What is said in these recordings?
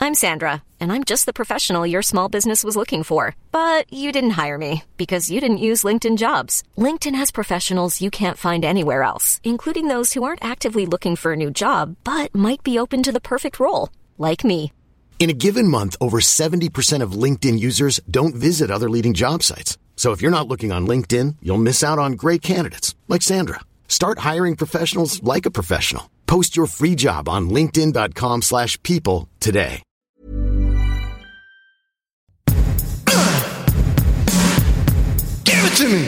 I'm Sandra, and I'm just the professional your small business was looking for. But you didn't hire me because you didn't use LinkedIn Jobs. LinkedIn has professionals you can't find anywhere else, including those who aren't actively looking for a new job, but might be open to the perfect role, like me. In a given month, over 70% of LinkedIn users don't visit other leading job sites. So if you're not looking on LinkedIn, you'll miss out on great candidates like Sandra. Start hiring professionals like a professional. Post your free job on linkedin.com/people today. Give it to me.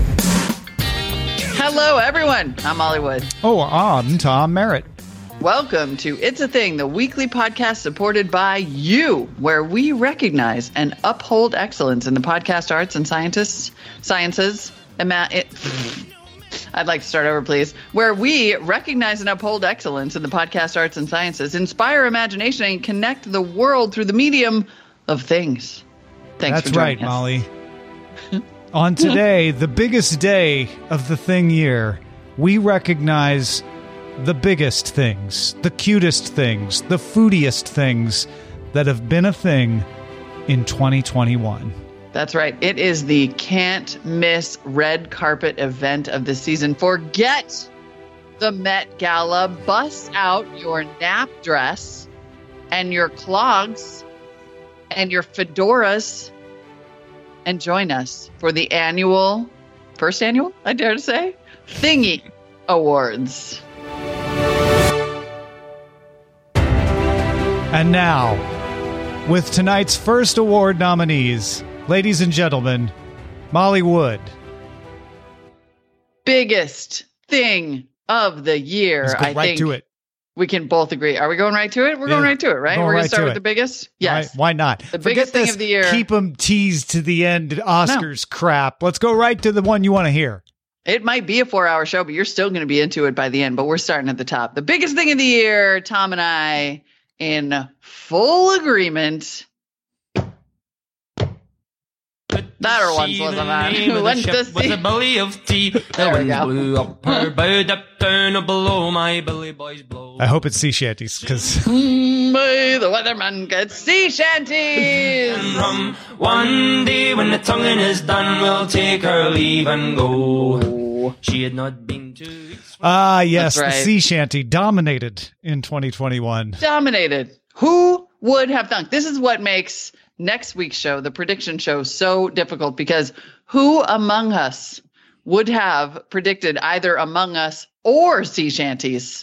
Hello, everyone. I'm Molly Wood. Oh, I'm Tom Merritt. Welcome to It's a Thing, the weekly podcast supported by you, where we recognize and uphold excellence in the podcast arts and sciences. I'd like to start over, please. Where we recognize and uphold excellence in the podcast arts and sciences, inspire imagination, and connect the world through the medium of things. Thanks That's for joining right, us. Molly. On today, the biggest day of the thing year, we recognize the biggest things, the cutest things, the foodiest things that have been a thing in 2021. That's right. It is the can't miss red carpet event of the season. Forget the Met Gala. Bust out your nap dress and your clogs and your fedoras and join us for the first annual, I dare to say, Thingy Awards. And now, with tonight's first award nominees, ladies and gentlemen, Molly Wood. Biggest thing of the year. Let's go right to it. We can both agree. Are we going right to it? We're going right to it, right? We're going to start with the biggest? Yes. Why not? The biggest thing of the year. Keep them teased to the end Oscars crap. Let's go right to the one you want to hear. It might be a 4-hour show, but you're still going to be into it by the end. But we're starting at the top. The biggest thing of the year, Tom and I, in full agreement. That once was a man who went to sea. With a belly of tea. The wind blew up her bow, up down below my belly boys blow. I hope it's sea shanties, because the weatherman gets sea shanties. And rum. One day when the tonguing is done, we'll take our leave and go. She had not been to. Yes, right. The sea shanty dominated in 2021. Dominated. Who would have thunk? This is what makes next week's show, the prediction show, so difficult, because who among us would have predicted either Among Us or sea shanties?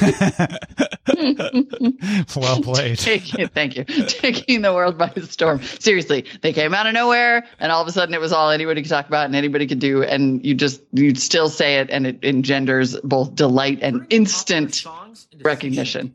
Well played. Thank you. Taking the world by storm. Seriously, they came out of nowhere, and all of a sudden it was all anybody could talk about and anybody could do, and you'd still say it, and it engenders both delight and instant recognition.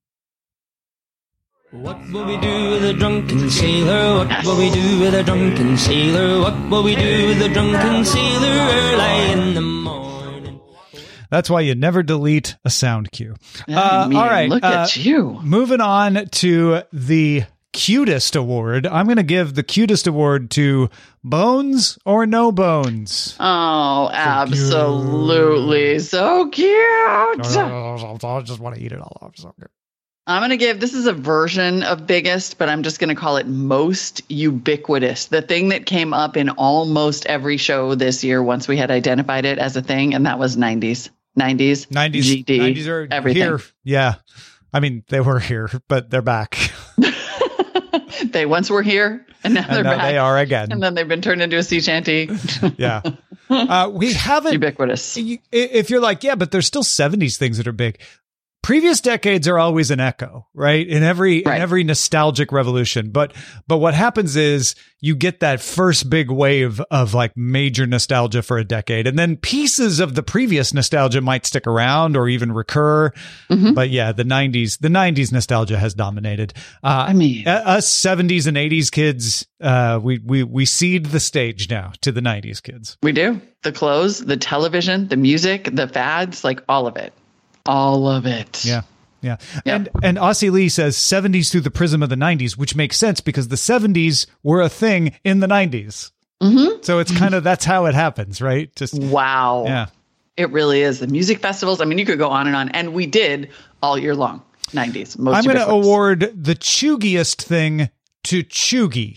What will we do with a drunken sailor? What will we do with a drunken sailor? What will we do with a drunken sailor early in the morning? That's why you never delete a sound cue. I mean, all right. Look at you. Moving on to the cutest award. I'm going to give the cutest award to Bones or No Bones. Oh, absolutely. So cute. I just want to eat it all off. So good. I'm going to give, this is a version of biggest, but I'm just going to call it most ubiquitous. The thing that came up in almost every show this year once we had identified it as a thing, and that was 90s. 90s, GD, 90s are everything. Here. Yeah. I mean, they were here, but they're back. They once were here, and now they're back. They are again. And then they've been turned into a sea shanty. Yeah. We haven't. Ubiquitous. If you're like, yeah, but there's still 70s things that are big. Previous decades are always an echo, right? In every nostalgic revolution. But what happens is you get that first big wave of like major nostalgia for a decade, and then pieces of the previous nostalgia might stick around or even recur. Mm-hmm. But yeah, the 90s nostalgia has dominated. I mean, us 70s and 80s kids, we cede the stage now to the 90s kids. We do. The clothes, the television, the music, the fads, like all of it. All of it. Yeah. Yeah. Yep. And Aussie Lee says 70s through the prism of the 90s, which makes sense because the 70s were a thing in the 90s. Mm-hmm. So it's kind of, that's how it happens, right? Just wow. Yeah. It really is. The music festivals. I mean, you could go on, and we did all year long. 90s. I'm going to award the chuggiest thing to Chuggy.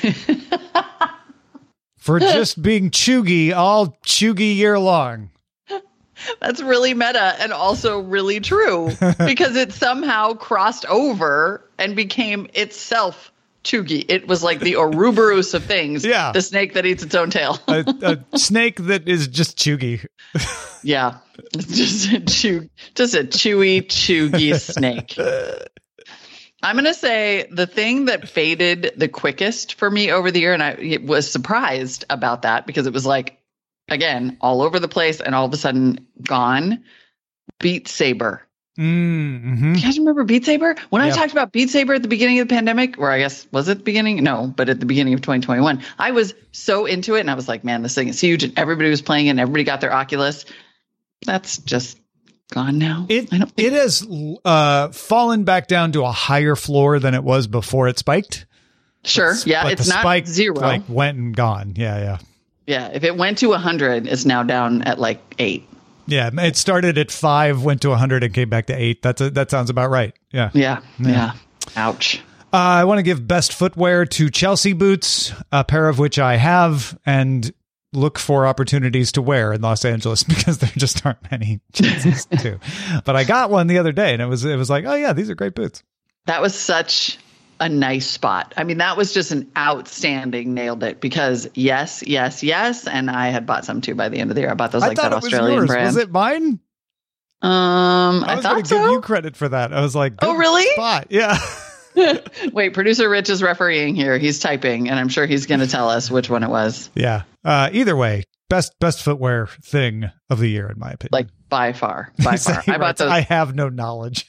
For just being chuggy all chuggy year long. That's really meta and also really true because it somehow crossed over and became itself chuggy. It was like the Ouroboros of things. Yeah. The snake that eats its own tail. a snake that is just chuggy. Yeah. It's just a chewy, chuggy snake. I'm going to say the thing that faded the quickest for me over the year, and I was surprised about that because it was like, again, all over the place and all of a sudden gone, Beat Saber. Mm-hmm. Do you guys remember Beat Saber? When I talked about Beat Saber at the beginning of the pandemic, or I guess, was it the beginning? No, but at the beginning of 2021, I was so into it and I was like, man, this thing is huge and everybody was playing it and everybody got their Oculus. That's just gone now. It has fallen back down to a higher floor than it was before it spiked. Sure. Yeah. But It's the not spike, zero. like went and gone. Yeah. Yeah. If it went to 100, it's now down at like 8. Yeah. It started at 5, went to 100 and came back to 8. That sounds about right. Yeah. Yeah. Ouch. I want to give best footwear to Chelsea boots, a pair of which I have, and look for opportunities to wear in Los Angeles because there just aren't many chances to. But I got one the other day and it was like, oh yeah, these are great boots. That was such a nice spot. I mean, that was just an outstanding nailed it because yes. And I had bought some too by the end of the year. I bought those like that Australian brand. Was it mine? I was going to give you credit for that. I was like, oh, really? Spot. Yeah. Wait, producer Rich is refereeing here. He's typing, and I'm sure he's going to tell us which one it was. Yeah. Either way, best footwear thing of the year, in my opinion. Like by far. I bought those. I have no knowledge.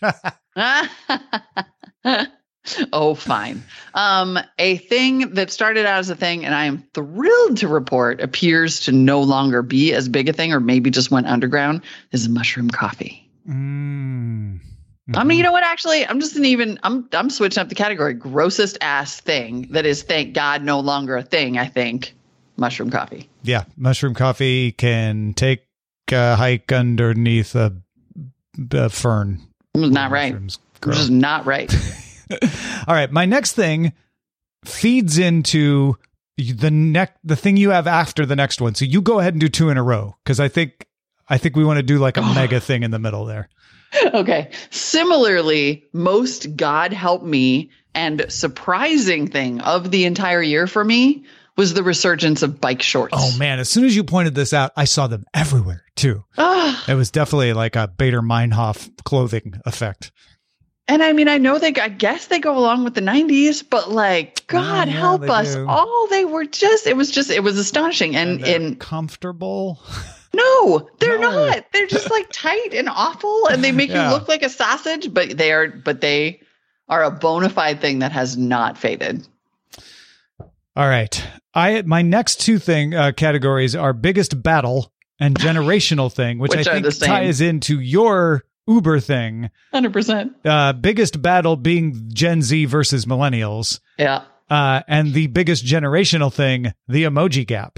Oh, fine. A thing that started out as a thing, and I am thrilled to report appears to no longer be as big a thing, or maybe just went underground, is mushroom coffee. I mean, you know what? Actually, I'm switching up the category. Grossest ass thing that is, thank God, no longer a thing. I think mushroom coffee. Yeah, mushroom coffee can take a hike underneath a fern. It was not right. It was not right. All right, my next thing feeds into the thing you have after the next one. So you go ahead and do 2 in a row because I think we want to do like a mega thing in the middle there. Okay. Similarly, most God help me and surprising thing of the entire year for me was the resurgence of bike shorts. Oh man, as soon as you pointed this out, I saw them everywhere too. It was definitely like a Bader Meinhof clothing effect. And I mean, I guess they go along with the 90s, but like, God help us all. It was astonishing. And comfortable. No, they're not. They're just like tight and awful, and they make you look like a sausage. But they are a bona fide thing that has not faded. All right, my next 2 categories are biggest battle and generational thing, which I think ties into your Uber thing. 100%. Biggest battle being Gen Z versus millennials. Yeah. And the biggest generational thing, the emoji gap.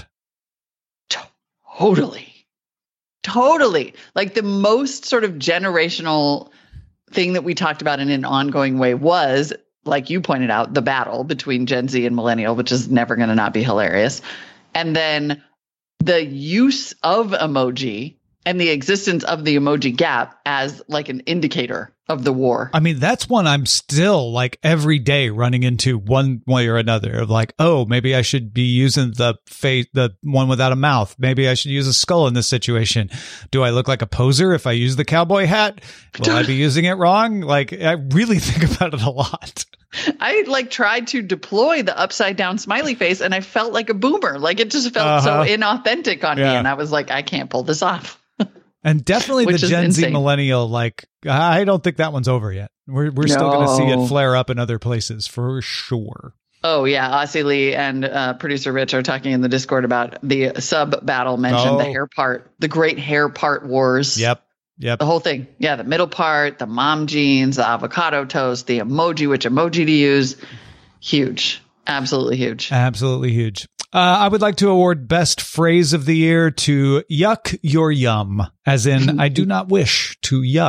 Totally. Like the most sort of generational thing that we talked about in an ongoing way was, like you pointed out, the battle between Gen Z and millennial, which is never going to not be hilarious. And then the use of emoji and the existence of the emoji gap as like an indicator of the war. I mean, that's one I'm still like every day running into one way or another of like, oh, maybe I should be using the one without a mouth. Maybe I should use a skull in this situation. Do I look like a poser if I use the cowboy hat? Will I be using it wrong? Like, I really think about it a lot. I like tried to deploy the upside down smiley face and I felt like a boomer. Like it just felt so inauthentic on me. And I was like, I can't pull this off. And definitely the Gen Z millennial, like, I don't think that one's over yet. We're still going to see it flare up in other places for sure. Oh, yeah. Aussie Lee and producer Rich are talking in the Discord about the sub battle mentioned, the hair part, the great hair part wars. Yep. The whole thing. Yeah. The middle part, the mom jeans, the avocado toast, the emoji, which emoji to use. Huge. Absolutely huge. Absolutely huge. I would like to award best phrase of the year to yuck your yum, as in I do not wish to yuck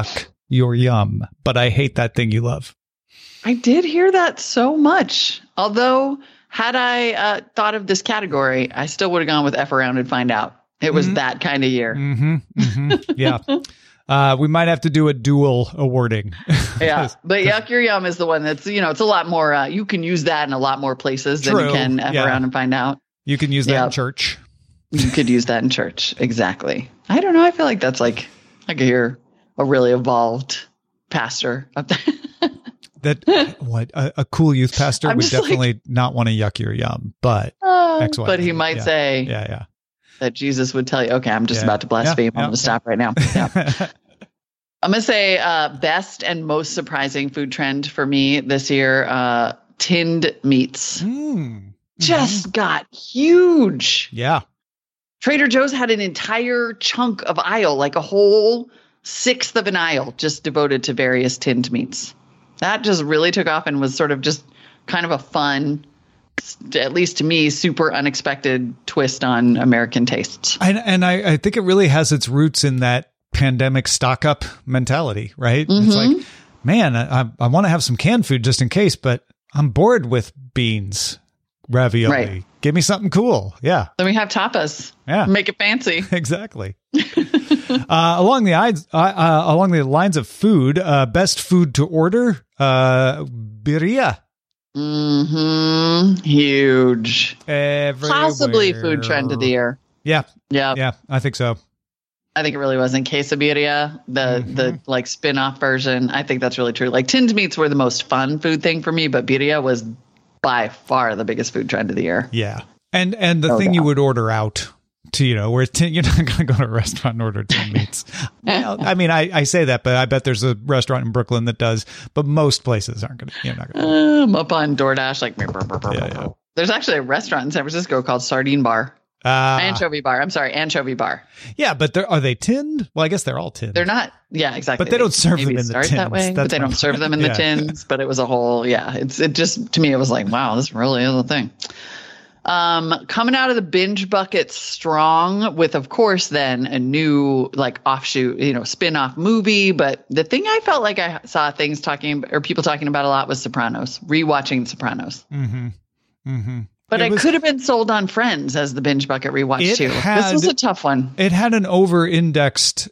your yum, but I hate that thing you love. I did hear that so much. Although, had I thought of this category, I still would have gone with F around and find out. It was that kind of year. Yeah. We might have to do a dual awarding. Yeah. But Yuck Your Yum is the one that's, it's a lot more, you can use that in a lot more places than you can F around and find out. You can use that in church. You could use that in church. Exactly. I don't know. I feel like that's like, I could hear a really evolved pastor up there. A cool youth pastor would definitely not want to Yuck Your Yum, but but he might say that Jesus would tell you, okay, I'm just about to blaspheme. I'm going to stop right now. Yeah. I'm going to say best and most surprising food trend for me this year, tinned meats. Just got huge. Yeah. Trader Joe's had an entire chunk of aisle, like a whole sixth of an aisle just devoted to various tinned meats. That just really took off and was sort of just kind of a fun, at least to me, super unexpected twist on American tastes. And I think it really has its roots in that pandemic stock up mentality, right? It's like, man, I want to have some canned food just in case, but I'm bored with beans, ravioli. Right. Give me something cool. Yeah. Then we have tapas. Yeah. Make it fancy. Exactly. Along the lines of food, best food to order, birria. Huge. Everywhere. Possibly food trend of the year. Yeah. I think so. I think it really was in Quesabirria, the like spin-off version. I think that's really true. Like tinned meats were the most fun food thing for me, but birria was by far the biggest food trend of the year. Yeah. And the thing you would order out to, where you're not going to go to a restaurant and order tinned meats. Well, I mean, I say that, but I bet there's a restaurant in Brooklyn that does, but most places aren't going to, not going to. I'm up on DoorDash, like, There's actually a restaurant in San Francisco called Sardine Bar. Anchovy Bar. I'm sorry, Anchovy Bar. Yeah, but are they tinned? Well, I guess they're all tinned. They're not. Yeah, exactly. But they don't serve them in the tins. That way, but they don't serve them in the tins. But it was a whole. Yeah, it just to me it was like, wow, this really is a thing. Coming out of the binge bucket strong with, of course, then a new like offshoot, spin-off movie. But the thing I felt like I saw people talking about a lot was Sopranos. Rewatching Sopranos. But I could have been sold on Friends as the binge bucket rewatch too. This was a tough one. It had an over-indexed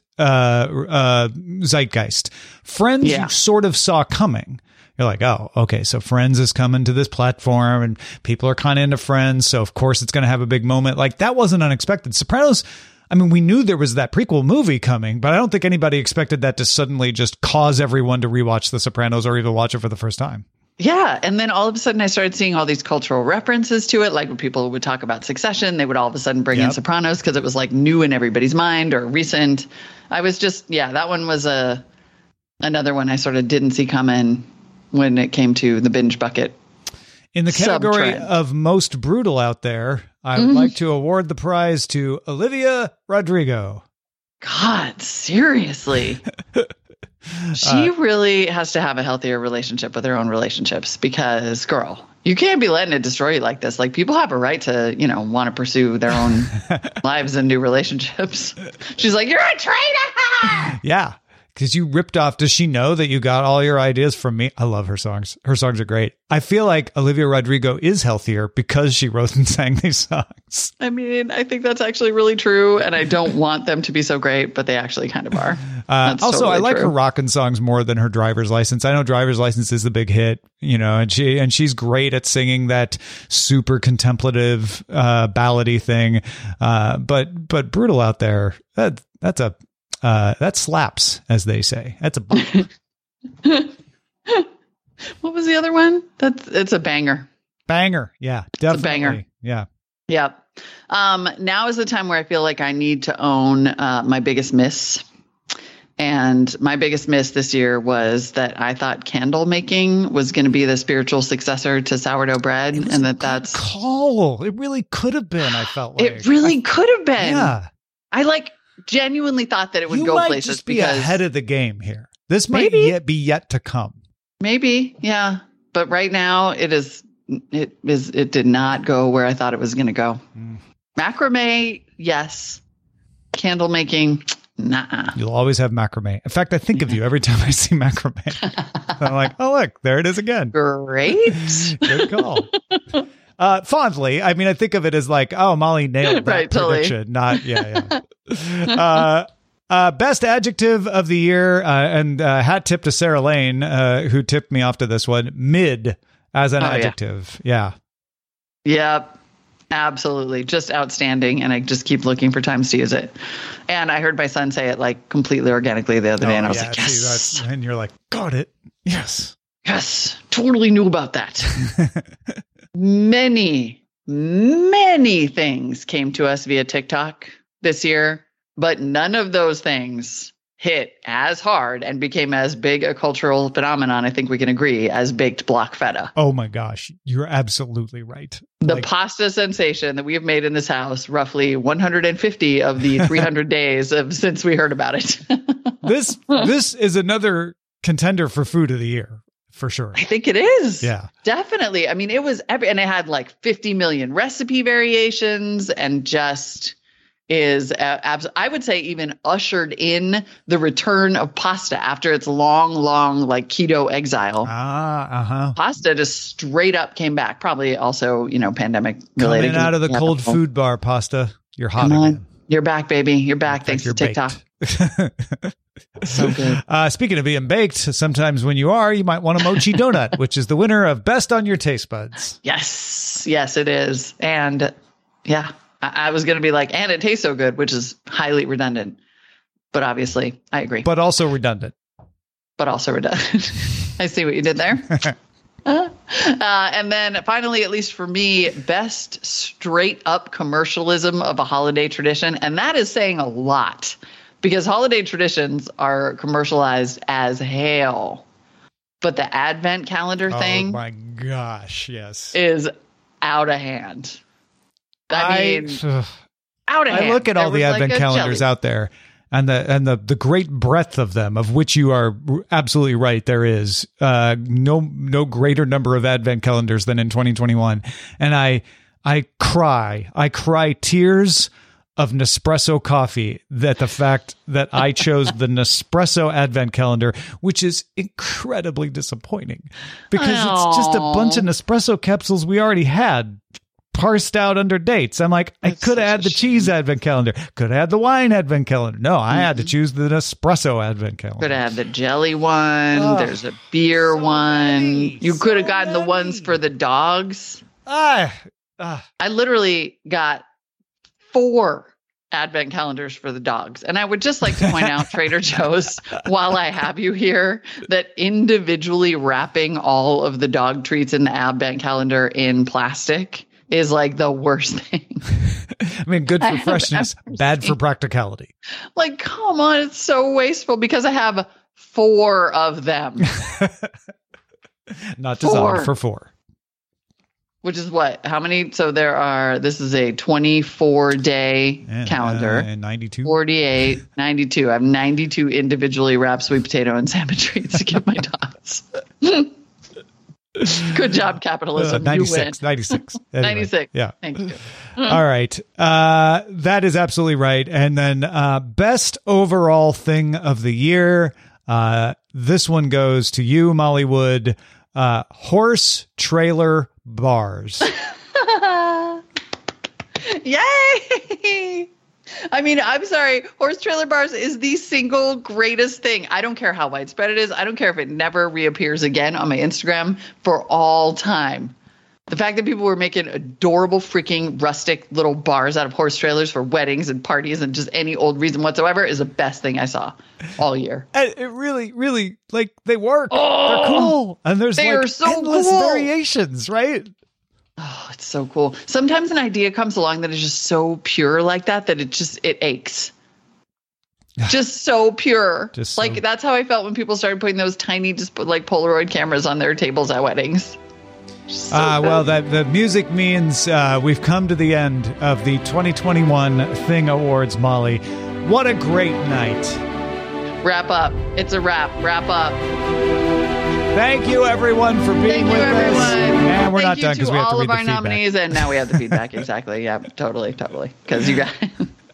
zeitgeist. Friends you sort of saw coming. You're like, oh, okay, so Friends is coming to this platform and people are kind of into Friends, so of course it's going to have a big moment. Like, that wasn't unexpected. Sopranos, I mean, we knew there was that prequel movie coming, but I don't think anybody expected that to suddenly just cause everyone to rewatch The Sopranos or even watch it for the first time. Yeah. And then all of a sudden I started seeing all these cultural references to it. Like when people would talk about Succession, they would all of a sudden bring in Sopranos because it was like new in everybody's mind or recent. I was just, that one was another one I sort of didn't see coming when it came to the binge bucket. In the category of most brutal out there, I would like to award the prize to Olivia Rodrigo. God, seriously. She really has to have a healthier relationship with her own relationships because, girl, you can't be letting it destroy you like this. Like, people have a right to, want to pursue their own lives and new relationships. She's like, you're a traitor! Yeah, because you ripped off. Does she know that you got all your ideas from me? I love her songs. Her songs are great. I feel like Olivia Rodrigo is healthier because she wrote and sang these songs. I mean, I think that's actually really true, and I don't want them to be so great, but they actually kind of are. Also, totally I like her rockin' songs more than her Driver's License. I know Driver's License is the big hit, and she's great at singing that super contemplative ballady thing. But Brutal out there, that slaps, as they say. That's a bump. What was the other one? It's a banger. Banger, yeah, definitely. It's a banger. Yeah. Yep. Now is the time where I feel like I need to own my biggest miss. And my biggest miss this year was that I thought candle making was going to be the spiritual successor to sourdough bread, and that's call. It really could have been. I felt like it really could have been. Yeah, I genuinely thought that it would go places. Just be ahead of the game here. This might be yet to come. Maybe, yeah. But right now, it did not go where I thought it was going to go. Macrame, yes. Candle making, Nah. You'll always have macrame. In fact, I think of you every time I see macrame. I'm like, oh, look, there it is again. Great. Good call. Fondly. I mean, I think of it as like, oh, Molly nailed that Right, totally. prediction. Not, yeah. Best adjective of the year, and hat tip to Sarah Lane, who tipped me off to this one, mid as an adjective. Yeah. Yep. Absolutely. Just outstanding. And I just keep looking for times to use it. And I heard my son say it like completely organically the other day. And I was like, yes. And you're like, got it. Yes. Yes. Totally knew about that. Many things came to us via TikTok this year, but none of those things hit as hard and became as big a cultural phenomenon, I think we can agree, as baked block feta. Oh my gosh, you're absolutely right. The pasta sensation that we have made in this house, roughly 150 of the 300 days since we heard about it. This is another contender for food of the year, for sure. I think it is. Yeah. Definitely. I mean, it was and it had like 50 million recipe variations and just is, I would say, even ushered in the return of pasta after its long, like keto exile. Pasta just straight up came back. Probably also, pandemic related. Coming out of the cold food bar, pasta. You're hot again. You're back, baby. You're back. Thanks to TikTok. So good. Speaking of being baked, sometimes when you are, you might want a mochi donut, which is the winner of Best on Your Taste Buds. Yes, it is. And yeah, I was going to be like, and it tastes so good, which is highly redundant. But obviously, I agree. But also redundant. I see what you did there. And then finally, at least for me, best straight up commercialism of a holiday tradition. And that is saying a lot because holiday traditions are commercialized as hell. But the Advent calendar thing. Oh my gosh, yes. Is out of hand. I mean, out of hand. I look at all the Advent calendars out there. And the great breadth of them, of which you are absolutely right, there is no greater number of Advent calendars than in 2021. And I cry tears of Nespresso coffee that the fact that I chose the Nespresso Advent calendar, which is incredibly disappointing because it's just a bunch of Nespresso capsules we already had parsed out under dates. I'm like, I could have had the cheese Advent calendar, could have had the wine Advent calendar. No, I had to choose the Nespresso Advent calendar. Could have had the jelly one. There's a beer one. You could have gotten the ones for the dogs. I literally got 4 Advent calendars for the dogs. And I would just like to point out, Trader Joe's, while I have you here, that individually wrapping all of the dog treats in the Advent calendar in plastic is like the worst thing. I mean, good for freshness, bad for practicality. Like, come on, it's so wasteful because I have 4 of them. Not designed for 4. Which is what? How many? So this is a 24-day calendar. And 92. 48, 92. I have 92 individually wrapped sweet potato and salmon treats to give my dogs. Good job, capitalism. 96. 96. Anyway, 96. Yeah. Thank you. All right. That is absolutely right. And then best overall thing of the year. This one goes to you, Molly Wood. Horse trailer bars. Yay! I mean, I'm sorry. Horse trailer bars is the single greatest thing. I don't care how widespread it is. I don't care if it never reappears again on my Instagram for all time. The fact that people were making adorable freaking rustic little bars out of horse trailers for weddings and parties and just any old reason whatsoever is the best thing I saw all year. And it really, really, like, they work. They're cool. And there's endless variations, right? Oh, it's so cool. Sometimes an idea comes along that is just so pure like that it aches. Just so pure. That's how I felt when people started putting those tiny, just like Polaroid cameras on their tables at weddings. Well, the music means we've come to the end of the 2021 Thing Awards, Molly. What a great night. Wrap up. It's a wrap. Wrap up. Thank you, everyone, for being with us. And we're not done because we have to read the feedback. All of our nominees, and now we have the feedback. Exactly. Yeah, totally. Because you guys...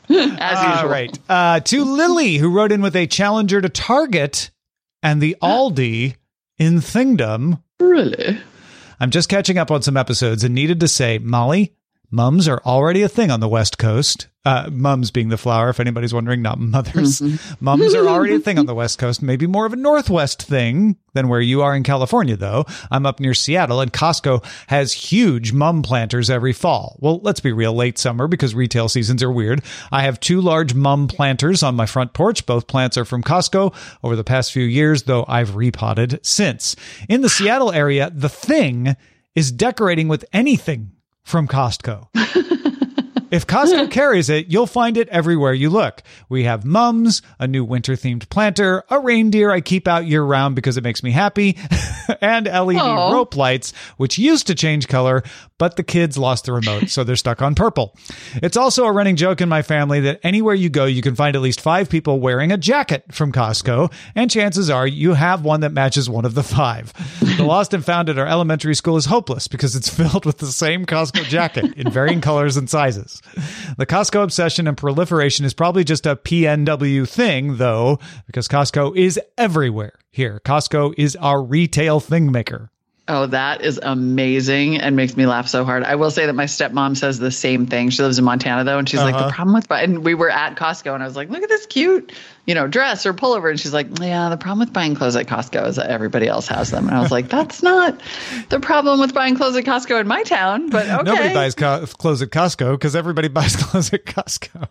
As usual. Right. To Lily, who wrote in with a challenger to Target and the Aldi in Thingdom. Really? I'm just catching up on some episodes and needed to say, Molly, mums are already a thing on the West Coast. Mums being the flower, if anybody's wondering, not mothers. Mm-hmm. Mums are already a thing on the West Coast, maybe more of a Northwest thing than where you are in California, though. I'm up near Seattle, and Costco has huge mum planters every fall. Well, let's be real, late summer, because retail seasons are weird. I have 2 large mum planters on my front porch. Both plants are from Costco over the past few years, though I've repotted since. In the Seattle area, the thing is decorating with anything from Costco. If Costco carries it, you'll find it everywhere you look. We have mums, a new winter-themed planter, a reindeer I keep out year-round because it makes me happy, and LED rope lights, which used to change color, but the kids lost the remote, so they're stuck on purple. It's also a running joke in my family that anywhere you go, you can find at least 5 people wearing a jacket from Costco, and chances are you have one that matches one of the 5. The lost and found at our elementary school is hopeless because it's filled with the same Costco jacket in varying colors and sizes. The Costco obsession and proliferation is probably just a PNW thing, though, because Costco is everywhere here. Costco is our retail thing maker. Oh, that is amazing and makes me laugh so hard. I will say that my stepmom says the same thing. She lives in Montana, though, and she's like, the problem with and we were at Costco, and I was like, look at this cute, dress or pullover. And she's like, yeah, the problem with buying clothes at Costco is that everybody else has them. And I was like, that's not the problem with buying clothes at Costco in my town, but okay. Nobody buys clothes at Costco because everybody buys clothes at Costco.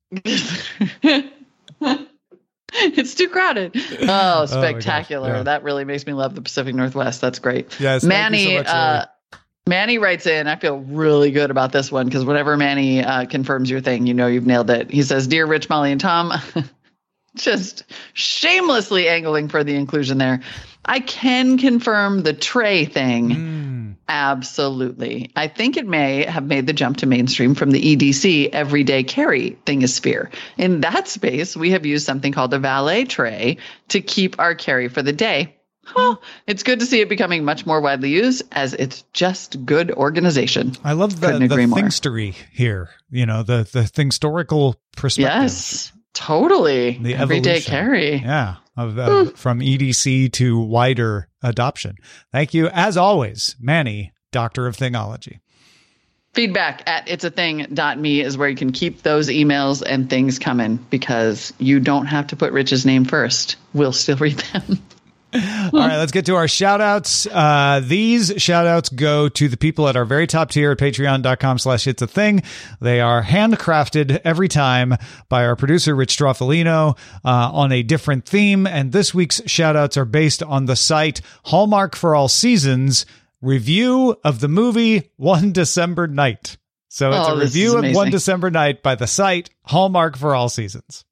It's too crowded. Oh, spectacular. Oh, that really makes me love the Pacific Northwest. That's great. Yes, Manny, thank you so much, Manny writes in, I feel really good about this one because whenever Manny confirms your thing, you've nailed it. He says, Dear Rich, Molly, and Tom, just shamelessly angling for the inclusion there. I can confirm the tray thing. Absolutely. I think it may have made the jump to mainstream from the EDC everyday carry thingosphere. In that space, we have used something called a valet tray to keep our carry for the day. Well, it's good to see it becoming much more widely used as it's just good organization. I love the thingstery here, the thingstorical perspective. Yes, totally. The everyday evolution. Carry. Yeah. From EDC to wider adoption. Thank you, as always, Manny, Doctor of Thingology. Feedback at itsathing.me is where you can keep those emails and things coming because you don't have to put Rich's name first. We'll still read them. All right, let's get to our shout outs. These shout outs go to the people at our very top tier at patreon.com/it'sathing. They are handcrafted every time by our producer, Rich Stroffolino, on a different theme. And this week's shout outs are based on the site Hallmark for All Seasons review of the movie One December Night. So it's a review of One December Night by the site Hallmark for All Seasons.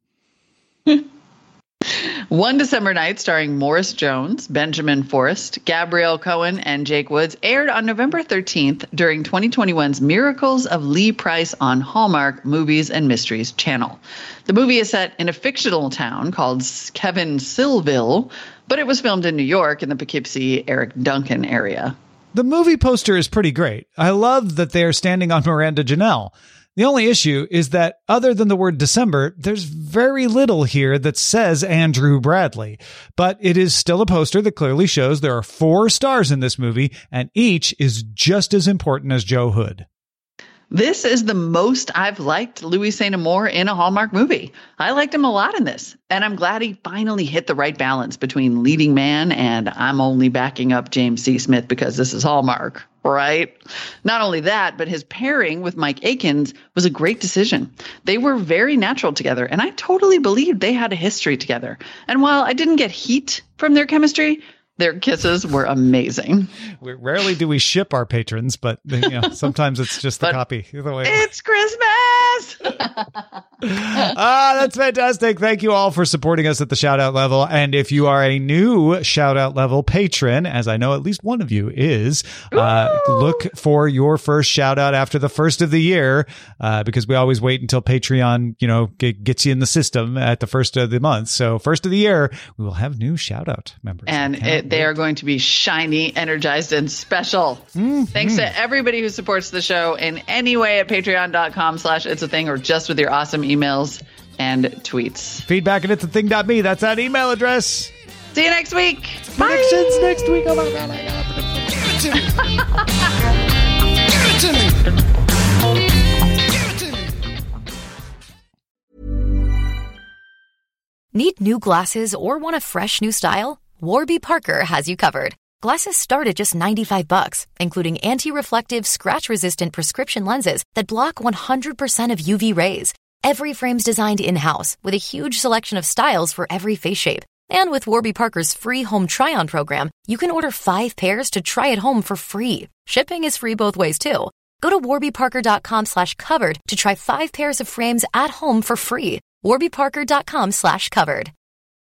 One December Night, starring Morris Jones, Benjamin Forrest, Gabrielle Cohen, and Jake Woods, aired on November 13th during 2021's Miracles of Lee Price on Hallmark Movies and Mysteries channel. The movie is set in a fictional town called Kevinsillville, but it was filmed in New York in the Poughkeepsie, Eric Duncan area. The movie poster is pretty great. I love that they're standing on Miranda Janelle. The only issue is that other than the word December, there's very little here that says Andrew Bradley. But it is still a poster that clearly shows there are 4 stars in this movie, and each is just as important as Joe Hood. This is the most I've liked Louis St. Amour in a Hallmark movie. I liked him a lot in this, and I'm glad he finally hit the right balance between leading man and I'm only backing up James C. Smith because this is Hallmark, right? Not only that, but his pairing with Mike Akins was a great decision. They were very natural together, and I totally believed they had a history together. And while I didn't get heat from their chemistry, their kisses were amazing. Rarely do we ship our patrons, but sometimes it's just the copy. It's Christmas! That's fantastic. Thank you all for supporting us at the shout out level. And if you are a new shout out level patron, as I know at least one of you is, look for your first shout out after the first of the year, because we always wait until Patreon, gets you in the system at the first of the month. So first of the year, we will have new shout out members. And they are going to be shiny, energized, and special. Mm-hmm. Thanks to everybody who supports the show in any way at patreon.com/it'sathing or just with your awesome emails and tweets. Feedback at it'sthething.me. That's that email address. See you next week. Predictions next week. Oh my God. Give it to me. Give it to me. Need new glasses or want a fresh new style? Warby Parker has you covered. Glasses start at just $95, including anti-reflective, scratch-resistant prescription lenses that block 100% of UV rays. Every frame's designed in-house with a huge selection of styles for every face shape. And with Warby Parker's free home try-on program, you can order 5 pairs to try at home for free. Shipping is free both ways, too. Go to warbyparker.com/covered to try 5 pairs of frames at home for free. warbyparker.com/covered.